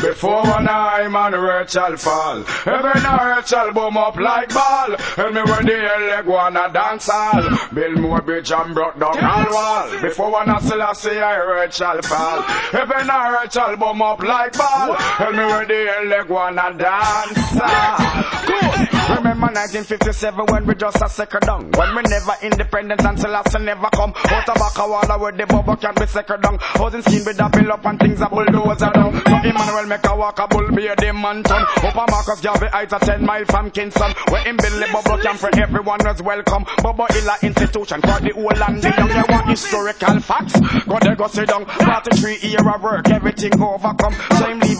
Before one eye man the earth shall fall. Heaven and earth shall boom up like ball. Tell me where the hell they go on a dance hall. Build more bridge and broke down all wall. Before one a Selassie I earth shall fall. Heaven and earth shall boom up like ball. Tell me where the hell they go on a dance hall. Remember 1957 when we just a second down. When we never independent and Selassie never come. Out of back a wall where the bubble can be second down. Housing scheme with a bill up and things a bulldozer down. So Emmanuel make a walk a bull be a demon ton. Up a Marcus Garvey heights a 10 mile from Kingston. Where in build the bubble camp for everyone was welcome. Bubble Illa institution for the whole and the young. You want historical facts? Go there go sit down. 43 year of work, everything overcome. So him leave